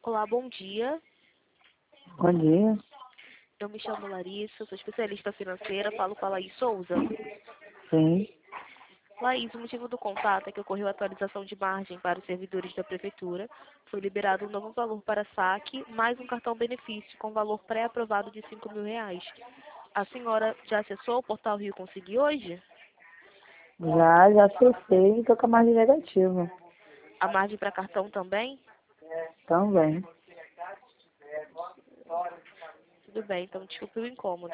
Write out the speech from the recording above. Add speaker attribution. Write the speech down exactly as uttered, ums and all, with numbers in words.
Speaker 1: Olá, bom dia.
Speaker 2: Bom dia.
Speaker 1: Eu me chamo Larissa, sou especialista financeira, falo com a Laís Souza.
Speaker 2: Sim.
Speaker 1: Laís, o motivo do contato é que ocorreu atualização de margem para os servidores da Prefeitura. Foi liberado um novo valor para saque, mais um cartão benefício com valor pré-aprovado de cinco mil reais. A senhora já acessou o portal Rio Consegui hoje?
Speaker 2: Já, já acessei e estou com a margem negativa.
Speaker 1: A margem para cartão também?
Speaker 2: Também.
Speaker 1: Tudo bem, então desculpe o incômodo.